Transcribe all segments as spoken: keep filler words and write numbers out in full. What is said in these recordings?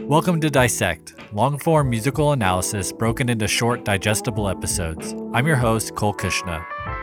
Welcome to Dissect, long-form musical analysis broken into short, digestible episodes. I'm your host, Cole Kushna.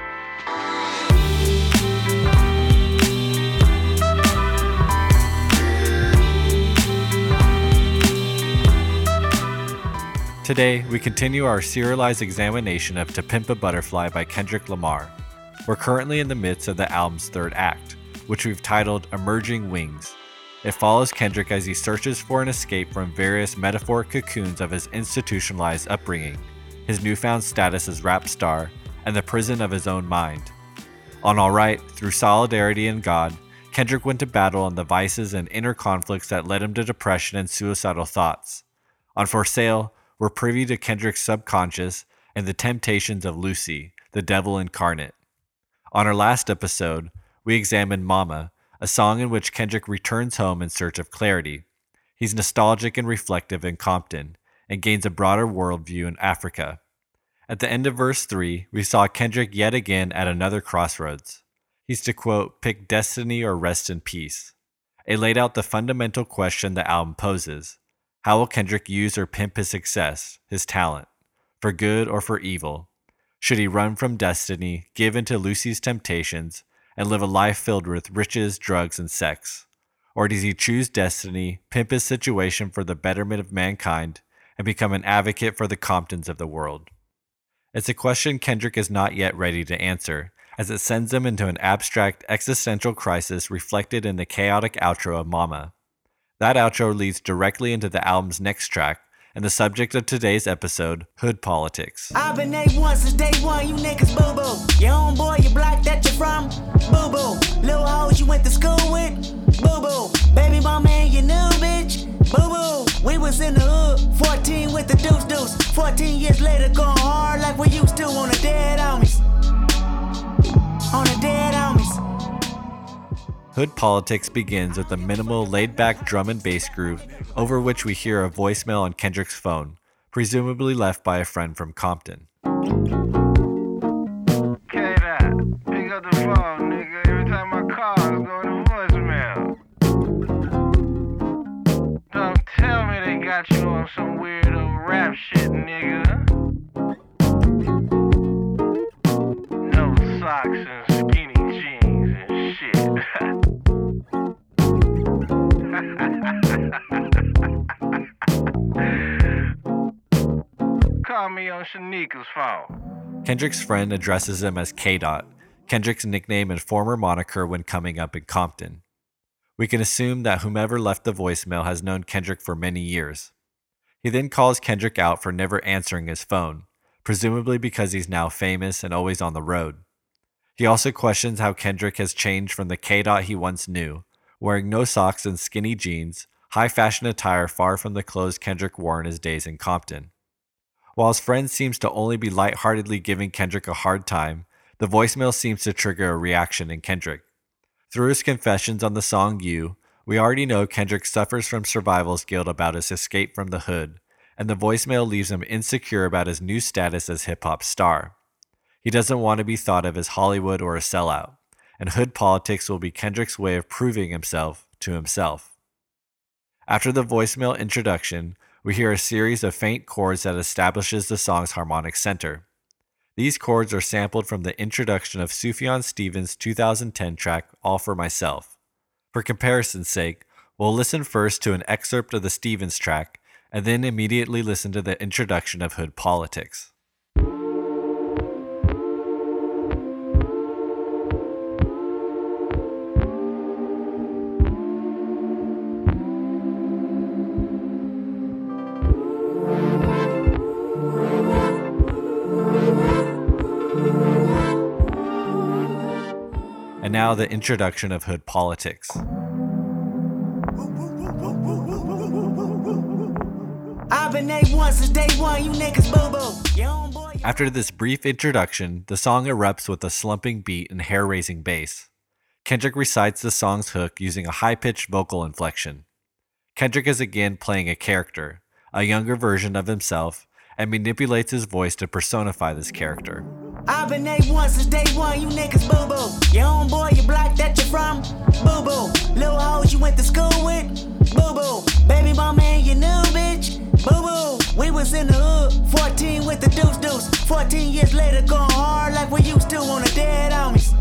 Today, we continue our serialized examination of To Pimp a Butterfly by Kendrick Lamar. We're currently in the midst of the album's third act, which we've titled Emerging Wings. It follows Kendrick as he searches for an escape from various metaphoric cocoons of his institutionalized upbringing, his newfound status as rap star, and the prison of his own mind. On All Right, through solidarity in God, Kendrick went to battle on the vices and inner conflicts that led him to depression and suicidal thoughts. On For Sale, we're privy to Kendrick's subconscious and the temptations of Lucy, the devil incarnate. On our last episode, we examined Mama, a song in which Kendrick returns home in search of clarity. He's nostalgic and reflective in Compton, and gains a broader worldview in Africa. At the end of verse three, we saw Kendrick yet again at another crossroads. He's to quote, pick destiny or rest in peace. It laid out the fundamental question the album poses. How will Kendrick use or pimp his success, his talent, for good or for evil? Should he run from destiny, give in to Lucy's temptations, and live a life filled with riches, drugs, and sex? Or does he choose destiny, pimp his situation for the betterment of mankind, and become an advocate for the Comptons of the world? It's a question Kendrick is not yet ready to answer, as it sends him into an abstract existential crisis reflected in the chaotic outro of Mama. That outro leads directly into the album's next track, and the subject of today's episode, Hood Politics. I've been A one since day one, you niggas boo-boo. Your own boy, you block that you're from, boo-boo. Little hoes you went to school with, boo-boo. Baby mama and your new bitch, boo-boo. We was in the hood, fourteen with the deuce-deuce. fourteen years later, going hard like we used to on the dead homies. On the dead homies. Hood Politics begins with a minimal, laid-back drum and bass groove over which we hear a voicemail on Kendrick's phone, presumably left by a friend from Compton. K-Dot, pick up the phone, nigga. Every time my call is going to voicemail. Don't tell me they got you on some weirdo rap shit, nigga. No socks and skinny jeans and shit. Call me on Shanika's phone. Kendrick's friend addresses him as K-Dot, Kendrick's nickname and former moniker when coming up in Compton. We can assume that whomever left the voicemail has known Kendrick for many years. He then calls Kendrick out for never answering his phone, presumably because he's now famous and always on the road. He also questions how Kendrick has changed from the K-Dot he once knew, wearing no socks and skinny jeans, high fashion attire far from the clothes Kendrick wore in his days in Compton. While his friend seems to only be lightheartedly giving Kendrick a hard time, the voicemail seems to trigger a reaction in Kendrick. Through his confessions on the song You, we already know Kendrick suffers from survival's guilt about his escape from the hood, and the voicemail leaves him insecure about his new status as hip-hop star. He doesn't want to be thought of as Hollywood or a sellout, and Hood Politics will be Kendrick's way of proving himself to himself. After the voicemail introduction, we hear a series of faint chords that establishes the song's harmonic center. These chords are sampled from the introduction of Sufjan Stevens' two thousand ten track, All For Myself. For comparison's sake, we'll listen first to an excerpt of the Stevens track, and then immediately listen to the introduction of Hood Politics. And now the introduction of Hood Politics. I've been A one since day one, you niggas boo-boo. Your own boy, After this brief introduction, the song erupts with a slumping beat and hair-raising bass. Kendrick recites the song's hook using a high-pitched vocal inflection. Kendrick is again playing a character, a younger version of himself, and manipulates his voice to personify this character. I've been A one since day one, you niggas boo-boo. Your own boy, you block that you're from, boo-boo. Little hoes you went to school with, boo-boo. Baby mama and your new was in the hood, fourteen with the deuce deuce. fourteen years later, going hard like we used to on the dead homies.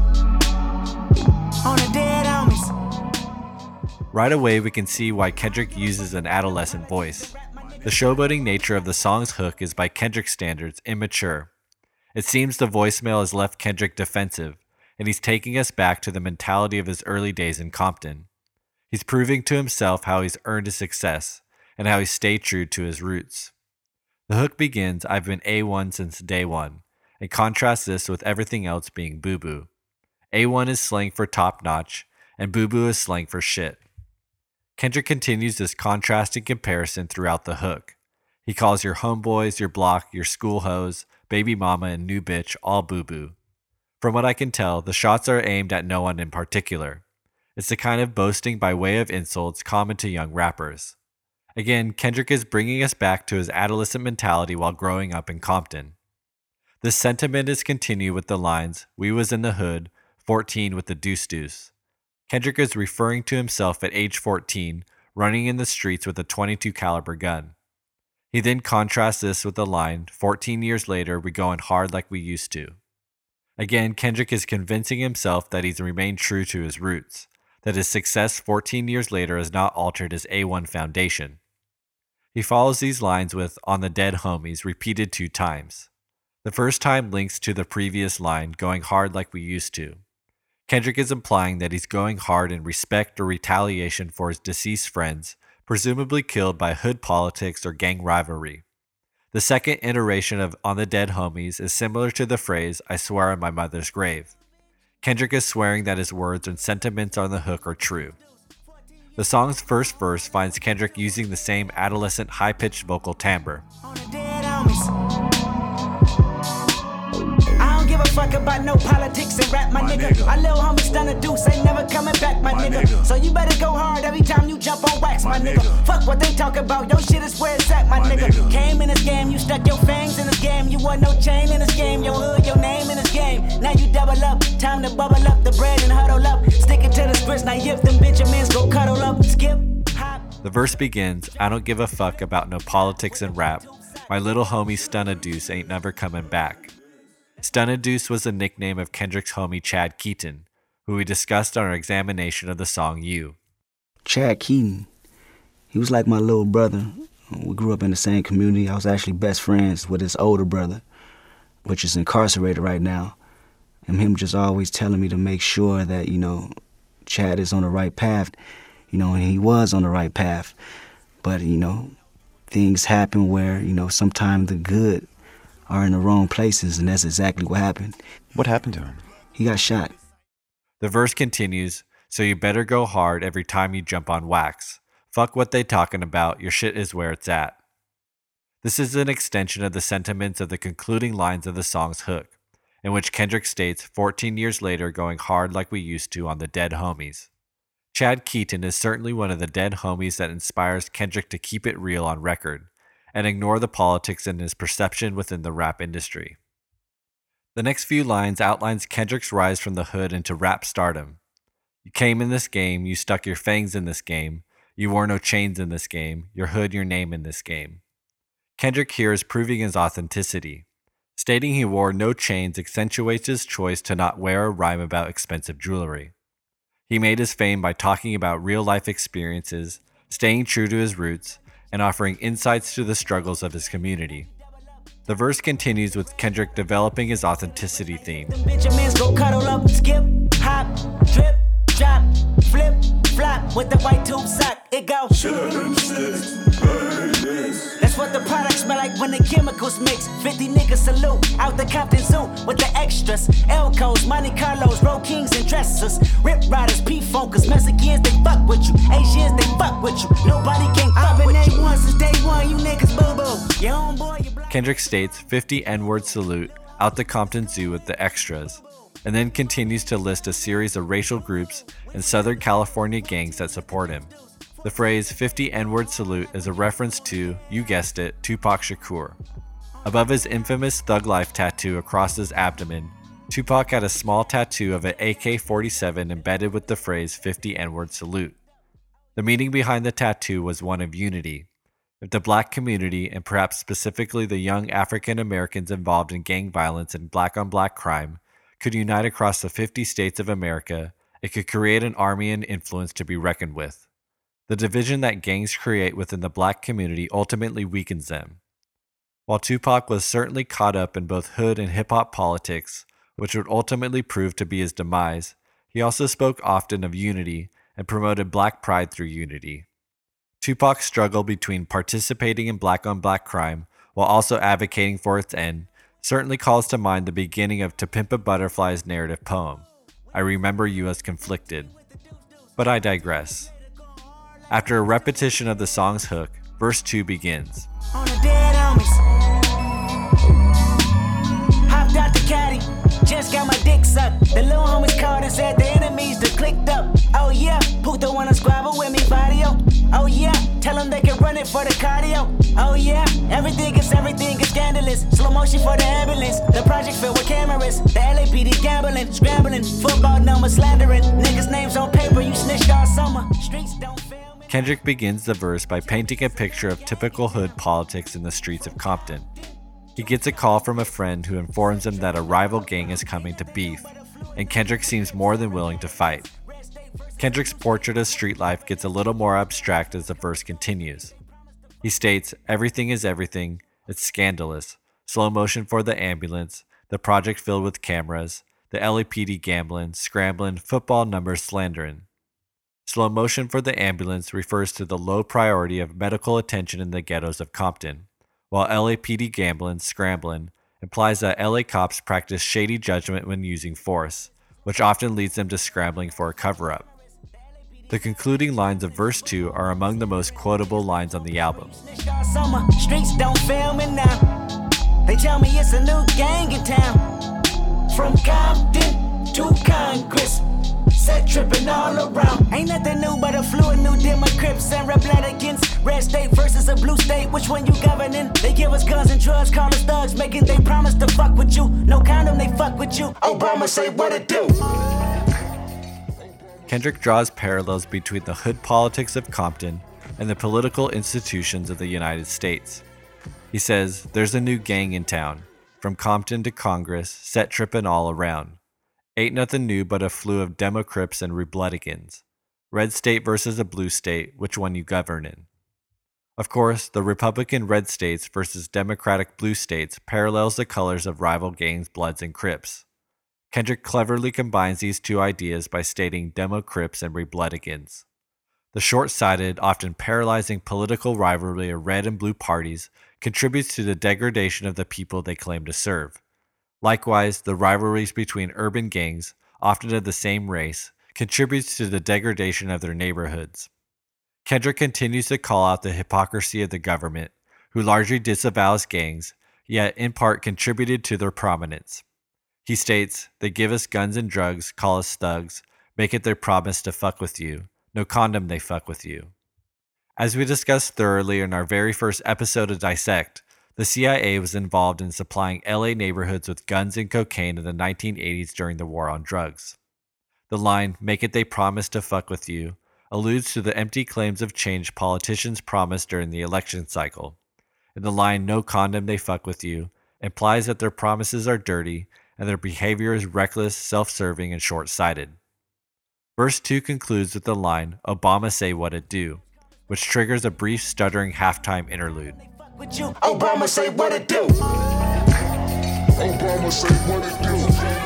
On the dead homies. Right away, we can see why Kendrick uses an adolescent voice. The showboating nature of the song's hook is by Kendrick's standards immature. It seems the voicemail has left Kendrick defensive, and he's taking us back to the mentality of his early days in Compton. He's proving to himself how he's earned his success, and how he stayed true to his roots. The hook begins, "I've been A one since day one," and contrasts this with everything else being boo-boo. A one is slang for top-notch, and boo-boo is slang for shit. Kendrick continues this contrasting comparison throughout the hook. He calls your homeboys, your block, your school hoes, baby mama, and new bitch all boo-boo. From what I can tell, the shots are aimed at no one in particular. It's the kind of boasting by way of insults common to young rappers. Again, Kendrick is bringing us back to his adolescent mentality while growing up in Compton. This sentiment is continued with the lines, "We was in the hood, fourteen with the deuce deuce." Kendrick is referring to himself at age fourteen, running in the streets with a twenty-two caliber gun. He then contrasts this with the line, fourteen years later, we going hard like we used to. Again, Kendrick is convincing himself that he's remained true to his roots, that his success fourteen years later has not altered his A one foundation. He follows these lines with "on the dead homies" repeated two times. The first time links to the previous line, "going hard like we used to." Kendrick is implying that he's going hard in respect or retaliation for his deceased friends, presumably killed by hood politics or gang rivalry. The second iteration of "on the dead homies" is similar to the phrase, "I swear on my mother's grave." Kendrick is swearing that his words and sentiments on the hook are true. The song's first verse finds Kendrick using the same adolescent high-pitched vocal timbre. On the dead homies. I don't give a fuck about no politics and rap, my, my nigga. nigga. My little homie's done a deuce, ain't never coming back, my, my nigga. nigga. So you better go hard every time you jump on wax, my, my nigga. nigga. Fuck what they talk about, your shit is where it's at, my, my nigga. nigga. Came in this game, you stuck your fangs in this game. You want no chain in this game, your hood, your name in this game. Now you double up, time to bubble up the bread and huddle up. Stick it to the scripts, now if them Benjamins go cuddle up, skip, hop. The verse begins, "I don't give a fuck about no politics and rap. My little homie Stunna Deuce ain't never coming back." Stunna Deuce was a nickname of Kendrick's homie Chad Keaton, who we discussed on our examination of the song You. Chad Keaton, he was like my little brother. We grew up in the same community. I was actually best friends with his older brother, which is incarcerated right now. And him just always telling me to make sure that, you know, Chad is on the right path. You know, and he was on the right path. But, you know, things happen where, you know, sometimes the good are in the wrong places, and that's exactly what happened. What happened to him? He got shot. The verse continues, "So you better go hard every time you jump on wax. Fuck what they talking about, your shit is where it's at." This is an extension of the sentiments of the concluding lines of the song's hook, in which Kendrick states, fourteen years later, going hard like we used to on the dead homies. Chad Keaton is certainly one of the dead homies that inspires Kendrick to keep it real on record, and ignore the politics in his perception within the rap industry. The next few lines outlines Kendrick's rise from the hood into rap stardom. "You came in this game, you stuck your fangs in this game, you wore no chains in this game, your hood, your name in this game." Kendrick here is proving his authenticity. Stating he wore no chains accentuates his choice to not wear or rhyme about expensive jewelry. He made his fame by talking about real-life experiences, staying true to his roots, and offering insights to the struggles of his community. The verse continues with Kendrick developing his authenticity theme. Benjamins go cuddle up, skip, hop, drip, drop, flip, flop with the white tube sock. It go. That's what the products smell like when the chemicals mix. fifty niggas salute out the Compton Zoo with the extras. Elcos, Monte Carlos, Road Kings and dressers. Rip Riders, P-Funkers, Mexicans, they fuck with you. Asians, they fuck with you. Nobody can fuck with you. I've been A one since day one, you niggas boo-boo. Your homeboy, you black. Kendrick states fifty N-word salute out the Compton Zoo with the extras, and then continues to list a series of racial groups and Southern California gangs that support him. The phrase fifty N-word salute is a reference to, you guessed it, Tupac Shakur. Above his infamous Thug Life tattoo across his abdomen, Tupac had a small tattoo of an A K forty-seven embedded with the phrase fifty N-word salute. The meaning behind the tattoo was one of unity. If the black community, and perhaps specifically the young African Americans involved in gang violence and black on black crime, could unite across the fifty states of America, it could create an army and influence to be reckoned with. The division that gangs create within the black community ultimately weakens them. While Tupac was certainly caught up in both hood and hip-hop politics, which would ultimately prove to be his demise, he also spoke often of unity and promoted black pride through unity. Tupac's struggle between participating in black-on-black crime while also advocating for its end certainly calls to mind the beginning of To Pimp a Butterfly's narrative poem, I Remember You as Conflicted. But I digress. After a repetition of the song's hook, verse two begins. On the dead homies. Hopped out the caddy, just got my dick sucked. The little homies called and said the enemies that clicked up. Oh yeah, Puto wanna squabble with me, Vadio. Oh yeah, tell them they can run it for the cardio. Oh yeah, everything is everything is scandalous. Slow motion for the ambulance. The project filled with cameras. The L A P D gambling, scrambling. Football numbers slandering. Niggas' names on paper, you snitched all summer. Streets don't fail me. Kendrick begins the verse by painting a picture of typical hood politics in the streets of Compton. He gets a call from a friend who informs him that a rival gang is coming to beef, and Kendrick seems more than willing to fight. Kendrick's portrait of street life gets a little more abstract as the verse continues. He states, everything is everything, it's scandalous, slow motion for the ambulance, the project filled with cameras, the L A P D gambling, scrambling, football numbers slandering. Slow motion for the ambulance refers to the low priority of medical attention in the ghettos of Compton, while L A P D gambling, scrambling, implies that L A cops practice shady judgment when using force, which often leads them to scrambling for a cover-up. The concluding lines of verse two are among the most quotable lines on the album. Summer, streets don't fail me now. They tell me it's a new gang in town. From Compton to Congress, set tripping all around. Ain't nothing new but a fluid new Demo Crips and Republicans. Red state versus a blue state, which one you governing? They give us guns and drugs, call us thugs, making they promise to fuck with you. No condom, they fuck with you. Obama say what it do. Kendrick draws parallels between the hood politics of Compton and the political institutions of the United States. He says, there's a new gang in town, from Compton to Congress, set trippin' all around. Ain't nothing new but a flu of Demo Crips and Republicans. Red state versus a blue state, which one you govern in? Of course, the Republican red states versus Democratic blue states parallels the colors of rival gangs Bloods and Crips. Kendrick cleverly combines these two ideas by stating Demo Crips and Republicans. The short-sighted, often paralyzing political rivalry of red and blue parties contributes to the degradation of the people they claim to serve. Likewise, the rivalries between urban gangs, often of the same race, contributes to the degradation of their neighborhoods. Kendrick continues to call out the hypocrisy of the government, who largely disavows gangs, yet in part contributed to their prominence. He states, they give us guns and drugs, call us thugs, make it their promise to fuck with you. No condom, they fuck with you. As we discussed thoroughly in our very first episode of Dissect, the C I A was involved in supplying L A neighborhoods with guns and cocaine in the nineteen eighties during the war on drugs. The line, make it they promise to fuck with you, alludes to the empty claims of change politicians promised during the election cycle. And the line, no condom, they fuck with you, implies that their promises are dirty and their behavior is reckless, self-serving, and short-sighted. Verse two concludes with the line, Obama say what it do, which triggers a brief stuttering halftime interlude. Obama say what it do. Obama say what it do.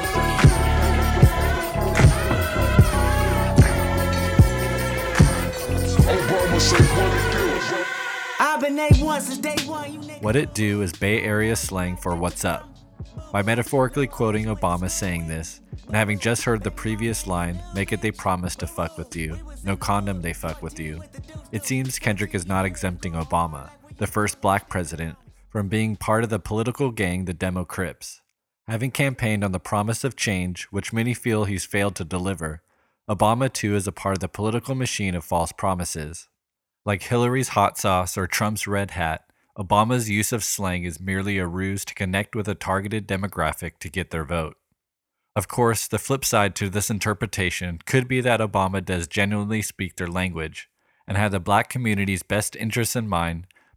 Obama say what it do. I've been A one since day one, you niggas. What it do is Bay Area slang for what's up. By metaphorically quoting Obama saying this, and having just heard the previous line, make it they promise to fuck with you, no condom they fuck with you, it seems Kendrick is not exempting Obama, the first black president, from being part of the political gang the Demo Crips. Having campaigned on the promise of change, which many feel he's failed to deliver, Obama too is a part of the political machine of false promises. Like Hillary's hot sauce or Trump's red hat, Obama's use of slang is merely a ruse to connect with a targeted demographic to get their vote. Of course, the flip side to this interpretation could be that Obama does genuinely speak their language and have the black community's best interests in mind,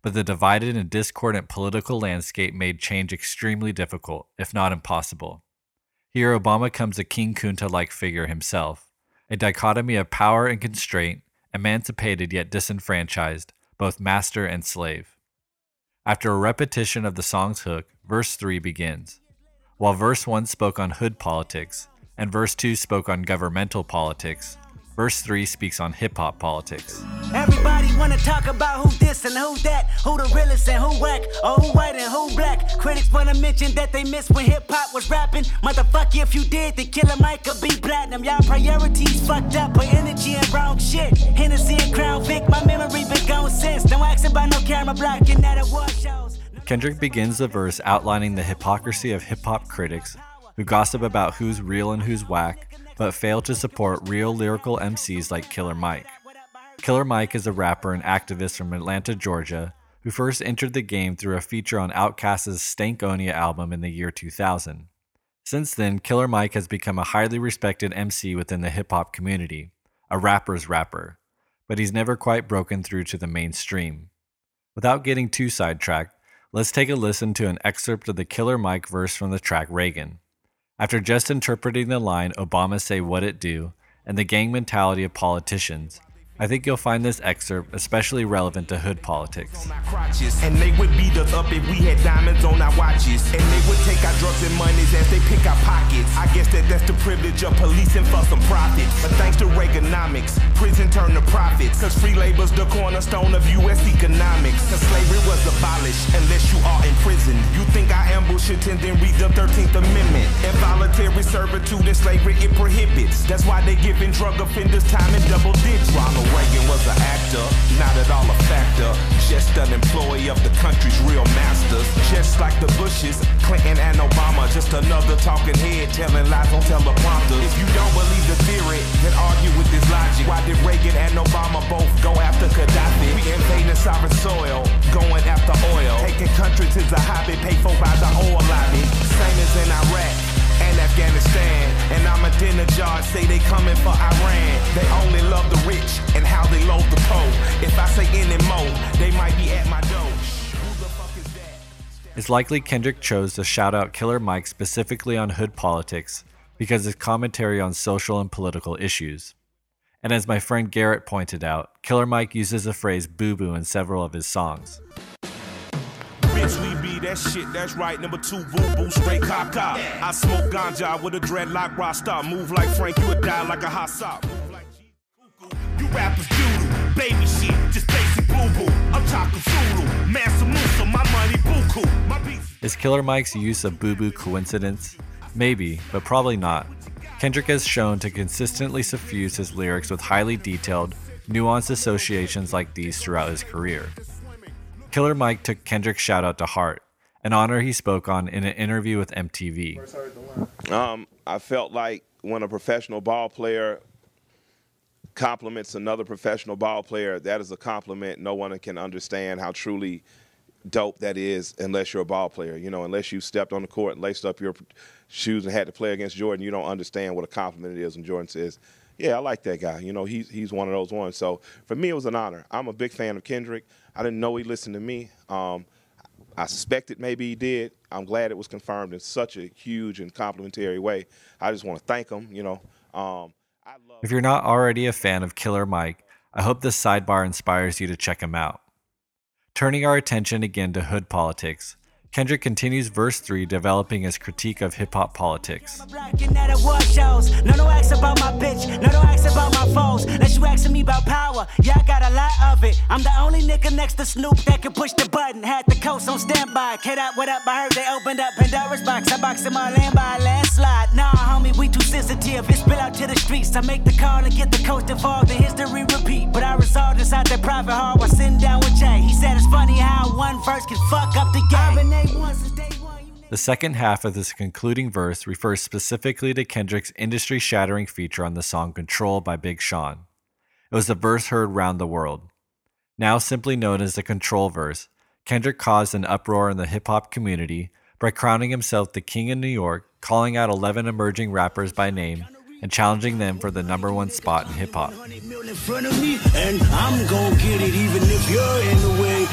but the divided and discordant political landscape made change extremely difficult, if not impossible. Here, Obama comes a King Kunta-like figure himself, a dichotomy of power and constraint, emancipated yet disenfranchised, both master and slave. After a repetition of the song's hook, verse three begins. While verse one spoke on hood politics, and verse two spoke on governmental politics, verse three speaks on hip-hop politics. Everybody wanna talk about who this and who that, who the realest and who whack, or who white and who black. Critics wanna mention that they missed when hip-hop was rapping. Motherfucker, if you did, then Killer Mike could be platinum. Y'all priorities fucked up, put energy in wrong shit. Hennessy and Crown Vic, my memory been gone since. Don't ask about no camera blocking at award shows. Kendrick begins the verse outlining the hypocrisy of hip-hop critics who gossip about who's real and who's whack, but fail to support real lyrical M Cs like Killer Mike. Killer Mike is a rapper and activist from Atlanta, Georgia, who first entered the game through a feature on Outkast's Stankonia album in the year two thousand. Since then, Killer Mike has become a highly respected M C within the hip-hop community, a rapper's rapper, but he's never quite broken through to the mainstream. Without getting too sidetracked, let's take a listen to an excerpt of the Killer Mike verse from the track Reagan. After just interpreting the line, Obama say what it do, and the gang mentality of politicians, I think you'll find this excerpt especially relevant to hood politics. And they would beat us up if we had diamonds on our watches. And they would take our drugs and monies as they pick our pockets. I guess that that's the privilege of policing for some profits. But thanks to Reaganomics, prison turned to profits. Cause free labor's the cornerstone of U S economics. Cause slavery was abolished unless you are in prison. You think I ambush it and then read the thirteenth Amendment. Involuntary servitude and slavery it prohibits. That's why they giving drug offenders time in double digits. Ronald Reagan was an actor, not at all a factor. Just an employee of the country's real masters. Just like the Bushes, Clinton and Obama. Just another talking head telling lies on teleprompters. If you don't believe the theory, then argue with this logic. Why did Reagan and Obama both go after Gaddafi? We invading sovereign soil, going after oil. Taking countries is a hobby, paid for by the oil lobby. Same as in Iraq and Afghanistan. And Ahmadinejad say they coming for Iran. They only love the rich and how they loathe the poor. If I say any more, they might be at my door. Who the fuck is that? It's likely Kendrick chose to shout out Killer Mike specifically on hood politics because his commentary on social and political issues. And as my friend Garrett pointed out, Killer Mike uses the phrase boo-boo in several of his songs. Bitch, we be that shit, that's right, number two, boo-boo, straight caca. I smoke ganja with a dreadlock rasta. Move like Frank, you would die like a hot sock. You rappers doodle, baby shit, just basic boo-boo. I'm talking Zulu, Mansa Musa, my money buku. My beats. Is Killer Mike's use of boo-boo coincidence? Maybe, but probably not. Kendrick has shown to consistently suffuse his lyrics with highly detailed, nuanced associations like these throughout his career. Killer Mike took Kendrick's shout-out to heart, an honor he spoke on in an interview with M T V. Um, I felt like when a professional ball player compliments another professional ball player, that is a compliment. No one can understand how truly dope that is unless you're a ball player. You know, unless you stepped on the court and laced up your shoes and had to play against Jordan, you don't understand what a compliment it is when Jordan says, yeah, I like that guy. You know, he's, he's one of those ones. So for me, it was an honor. I'm a big fan of Kendrick. I didn't know he listened to me. Um, I suspected maybe he did. I'm glad it was confirmed in such a huge and complimentary way. I just want to thank him, you know. Um, I love- If you're not already a fan of Killer Mike, I hope this sidebar inspires you to check him out. Turning our attention again to hood politics, Kendrick continues verse three, developing his critique of hip-hop politics. No, no ask about my bitch, no, don't ask about my foes. Unless you asking me about power, yeah, I got a lot of it. I'm the only nigga next to Snoop that can push the button. Had the coast on standby. Kid up, what up? I heard they opened up Pandora's box. I boxed in my land by a landslide. Nah, homie, we too sensitive. It spill out to the streets. I make the call and get the coast involved. The history repeat. But I resolved inside that private hall while sitting down with Jay. He said it's funny how one verse can fuck up the game. The second half of this concluding verse refers specifically to Kendrick's industry-shattering feature on the song Control by Big Sean. It was the verse heard round the world. Now simply known as the Control verse, Kendrick caused an uproar in the hip-hop community by crowning himself the king in New York, calling out eleven emerging rappers by name, and challenging them for the number one spot in hip-hop. And I'm gon' get it even if you're in the way. And if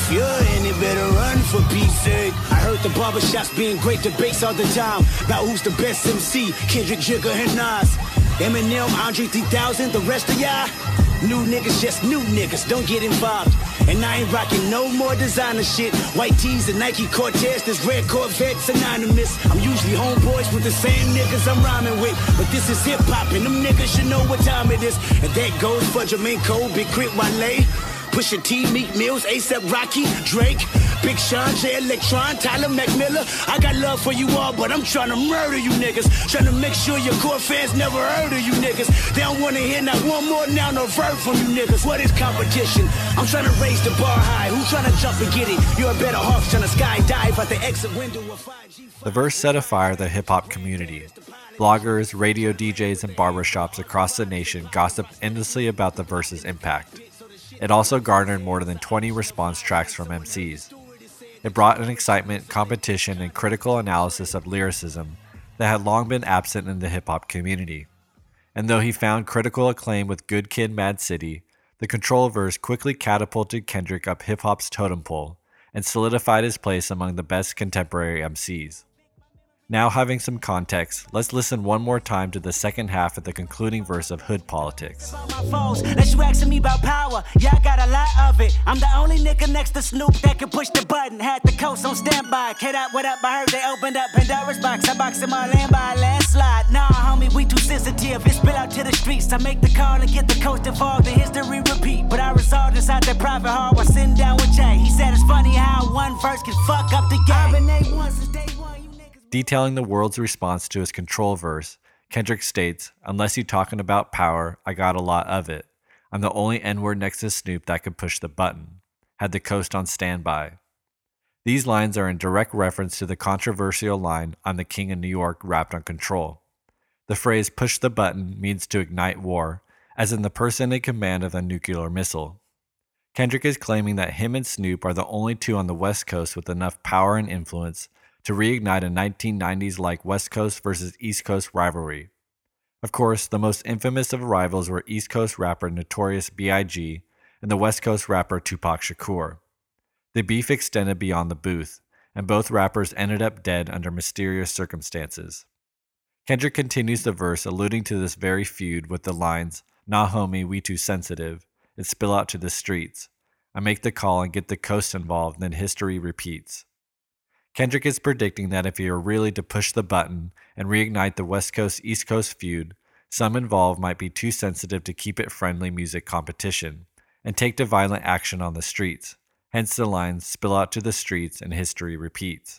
If you're in it, better run for Pete's sake. I heard the barbershops being great debates all the time about who's the best M C, Kendrick, Jigga, and Nas. Eminem, Andre three thousand, the rest of y'all, new niggas, just new niggas, don't get involved. And I ain't rocking no more designer shit. White tees and Nike Cortez, this red Corvette's anonymous. I'm usually homeboys with the same niggas I'm rhyming with. But this is hip hop and them niggas should know what time it is. And that goes for Jermaine Cole, Big Crit, Wale, Pusha T, Meek Mills, A$AP Rocky, Drake, Big Sean, J Electron, Tyler McMillan. I got love for you all, but I'm trying to murder you niggas. Trying to make sure your core fans never heard of you niggas. They don't want to hear not one more now, no verb from you niggas. What is competition? I'm trying to raise the bar high. Who's trying to jump and get it? You're a better hawk trying to skydive out the exit window of five G. The verse set afire the hip-hop community. Bloggers, radio D Js, and barbershops across the nation gossiped endlessly about the verse's impact. It also garnered more than twenty response tracks from M Cs. It brought an excitement, competition, and critical analysis of lyricism that had long been absent in the hip-hop community. And though he found critical acclaim with Good Kid, Mad City, the Control verse quickly catapulted Kendrick up hip-hop's totem pole and solidified his place among the best contemporary M Cs. Now having some context, let's listen one more time to the second half of the concluding verse of Hood Politics. Unless you asking me about power, yeah, I got a lot of it. I'm the only nigga next to Snoop that can push the button. Had the coast on standby. Kid out, what up? I heard they opened up Pandora's box. I boxed in my land by a landslide. Nah, homie, we too sensitive. It spill out to the streets. I make the call and get the coast involved. The history repeat. But I resolved inside that private hall while sitting down with Jay. He said it's funny how one verse can fuck up the game. I've been A one since day one. Detailing the world's response to his Control verse, Kendrick states, "Unless you talking about power, I got a lot of it. I'm the only N-word next to Snoop that could push the button. Had the coast on standby." These lines are in direct reference to the controversial line, "I'm the king of New York," rapped on Control. The phrase "push the button" means to ignite war, as in the person in command of a nuclear missile. Kendrick is claiming that him and Snoop are the only two on the West Coast with enough power and influence to reignite a nineteen nineties-like West Coast versus East Coast rivalry. Of course, the most infamous of rivals were East Coast rapper Notorious B I G and the West Coast rapper Tupac Shakur. The beef extended beyond the booth, and both rappers ended up dead under mysterious circumstances. Kendrick continues the verse alluding to this very feud with the lines, "Nah homie, we too sensitive. It spill out to the streets. I make the call and get the coast involved, then history repeats." Kendrick is predicting that if he were really to push the button and reignite the West Coast-East Coast feud, some involved might be too sensitive to keep it friendly music competition and take to violent action on the streets, hence the lines "spill out to the streets and history repeats."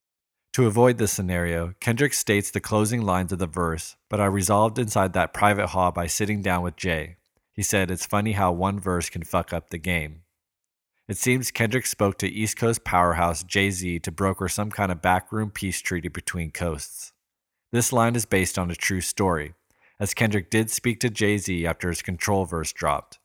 To avoid this scenario, Kendrick states the closing lines of the verse, "But I resolved inside that private hall by sitting down with Jay. He said, it's funny how one verse can fuck up the game." It seems Kendrick spoke to East Coast powerhouse Jay-Z to broker some kind of backroom peace treaty between coasts. This line is based on a true story, as Kendrick did speak to Jay-Z after his Control verse dropped.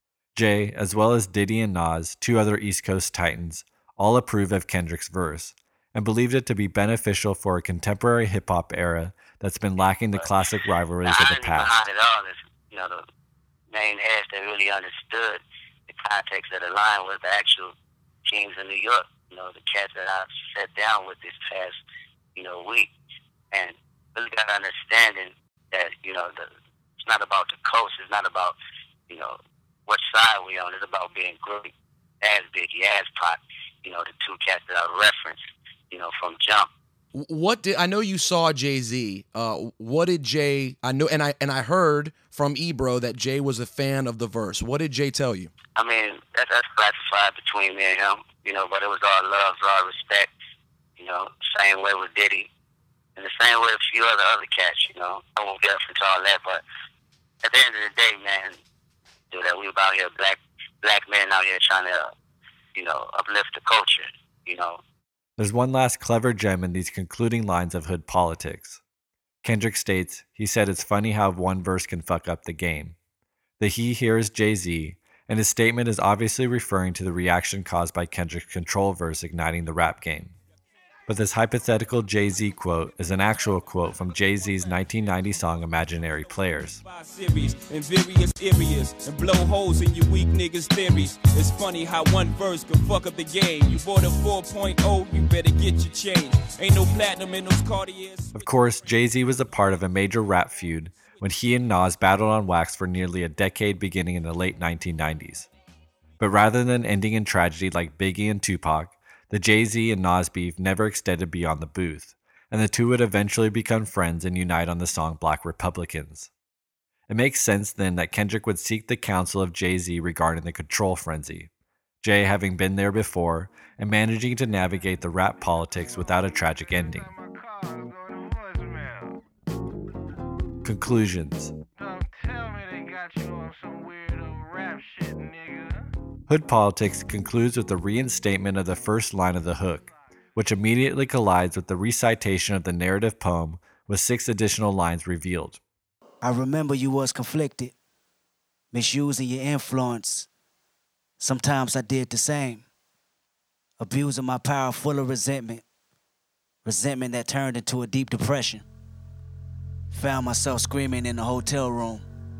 Jay, as well as Diddy and Nas, two other East Coast titans, all approve of Kendrick's verse, and believed it to be beneficial for a contemporary hip-hop era that's been lacking the classic rivalries of the past. Behind it all is, you know, the main heads that really understood the context of the line was the actual kings of New York, you know, the cats that I've sat down with this past, you know, week, and really got an understanding that, you know, the, it's not about the coast, it's not about, you know, what side we on, it's about being great, as Biggie, as Pac, you know, the two cats that I referenced, you know, from jump. What did I know you saw Jay-Z? Uh, what did Jay? I know, and I and I heard from Ebro that Jay was a fan of the verse. What did Jay tell you? I mean, that, that's classified between me and him, you know. But it was all love, all respect, you know. Same way with Diddy, and the same way with a few other other cats, you know. I won't get into all that, but at the end of the day, man, do that we about here, black black men out here trying to, you know, uplift the culture, you know. There's one last clever gem in these concluding lines of Hood Politics. Kendrick states, he said it's funny how one verse can fuck up the game. The he here is Jay-Z, and his statement is obviously referring to the reaction caused by Kendrick's Control verse igniting the rap game. but this hypothetical Jay-Z quote is an actual quote from Jay-Z's nineteen ninety song Imaginary Players. In various areas and blow holes in your weak niggas' theories. It's funny how one verse can fuck up the game. You bought a four point oh, you better get your change. Ain't no platinum in those Cartiers. Of course, Jay-Z was a part of a major rap feud when he and Nas battled on wax for nearly a decade beginning in the late nineteen nineties. But rather than ending in tragedy like Biggie and Tupac, the Jay-Z and Nas beef never extended beyond the booth, and the two would eventually become friends and unite on the song Black Republicans. It makes sense then that Kendrick would seek the counsel of Jay-Z regarding the control frenzy, Jay having been there before and managing to navigate the rap politics without a tragic ending. Conclusions. Don't tell me they got you on some weirdo rap shit, nigga. Hood Politics concludes with the reinstatement of the first line of the hook, which immediately collides with the recitation of the narrative poem with six additional lines revealed. I remember you was conflicted, misusing your influence. Sometimes I did the same, abusing my power full of resentment, resentment that turned into a deep depression. Found myself screaming in the hotel room.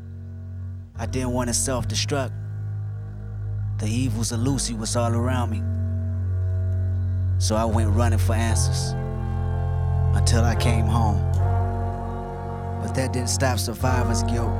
I didn't want to self-destruct. The evils of Lucy was all around me. So I went running for answers until I came home. But that didn't stop survivor's guilt.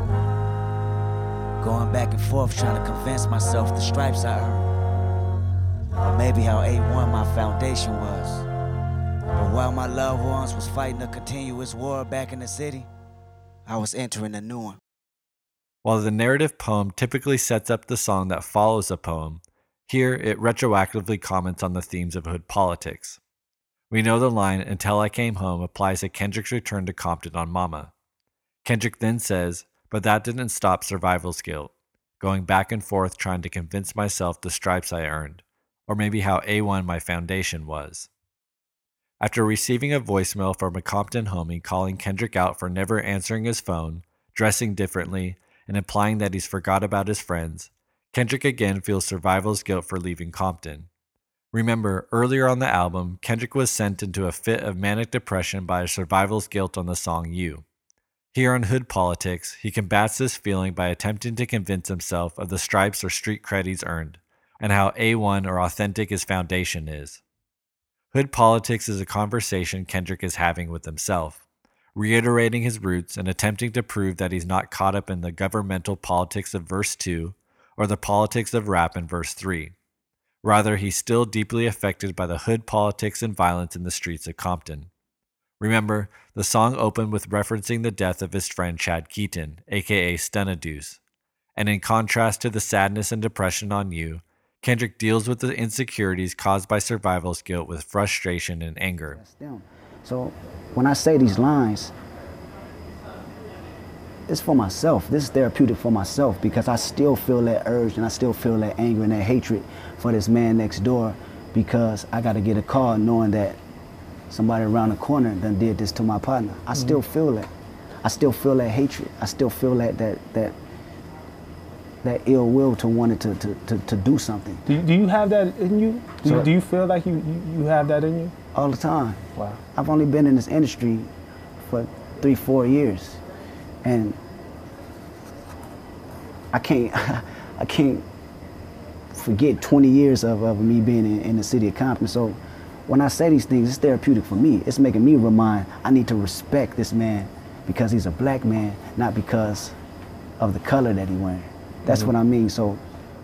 Going back and forth trying to convince myself the stripes I earned. Or maybe how A one my foundation was. But while my loved ones was fighting a continuous war back in the city, I was entering a new one. While the narrative poem typically sets up the song that follows a poem, here it retroactively comments on the themes of hood politics. We know the line, "Until I Came Home," applies to Kendrick's return to Compton on Mama. Kendrick then says, "But that didn't stop survival's guilt, going back and forth trying to convince myself the stripes I earned, or maybe how A one my foundation was." After receiving a voicemail from a Compton homie calling Kendrick out for never answering his phone, dressing differently, and implying that he's forgot about his friends, Kendrick again feels survival's guilt for leaving Compton. Remember, earlier on the album, Kendrick was sent into a fit of manic depression by survival's guilt on the song You. Here on Hood Politics, he combats this feeling by attempting to convince himself of the stripes or street cred he's earned, and how A one or authentic his foundation is. Hood Politics is a conversation Kendrick is having with himself, reiterating his roots and attempting to prove that he's not caught up in the governmental politics of verse two or the politics of rap in verse three. Rather, he's still deeply affected by the hood politics and violence in the streets of Compton. Remember, the song opened with referencing the death of his friend Chad Keaton, aka Stunadeuce. And in contrast to the sadness and depression on You, Kendrick deals with the insecurities caused by survival's guilt with frustration and anger. So when I say these lines, it's for myself. This is therapeutic for myself because I still feel that urge and I still feel that anger and that hatred for this man next door because I got to get a call knowing that somebody around the corner done did this to my partner. I mm-hmm. still feel that. I still feel that hatred. I still feel that that that that ill will to want it to, to, to, to do something. Do you, do you have that in you? Do, So- you? do you feel like you, you, you have that in you? All the time. Wow. I've only been in this industry for three, four years. And I can't I can't forget twenty years of, of me being in, in the city of Compton. So when I say these things, it's therapeutic for me. It's making me remind I need to respect this man because he's a black man, not because of the color that he's wearing. That's Mhm. what I mean. So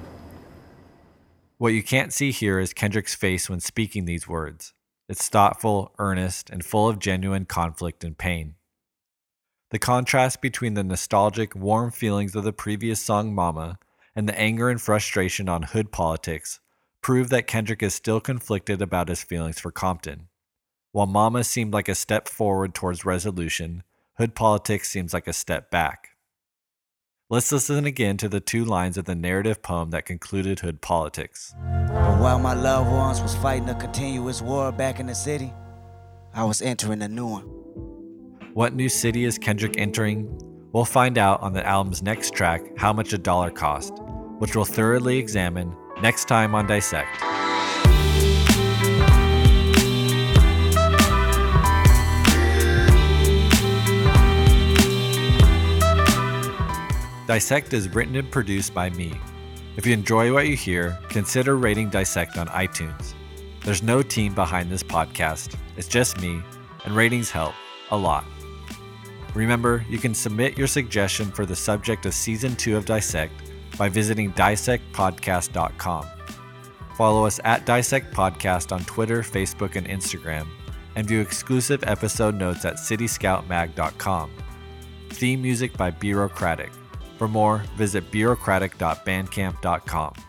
What you can't see here is Kendrick's face when speaking these words. It's thoughtful, earnest, and full of genuine conflict and pain. The contrast between the nostalgic, warm feelings of the previous song Mama and the anger and frustration on hood politics prove that Kendrick is still conflicted about his feelings for Compton. While Mama seemed like a step forward towards resolution, hood politics seems like a step back. Let's listen again to the two lines of the narrative poem that concluded Hood Politics. But while my loved ones was fighting a continuous war back in the city, I was entering a new one. What new city is Kendrick entering? We'll find out on the album's next track, How Much a Dollar Cost, which we'll thoroughly examine next time on Dissect. Dissect is written and produced by me. If you enjoy what you hear, consider rating Dissect on iTunes. There's no team behind this podcast, it's just me, and ratings help a lot. Remember, you can submit your suggestion for the subject of Season two of Dissect by visiting dissect podcast dot com. Follow us at Dissect Podcast on Twitter, Facebook, and Instagram, and view exclusive episode notes at city scout mag dot com. Theme music by Bureaucratic. For more, visit bureaucratic dot bandcamp dot com.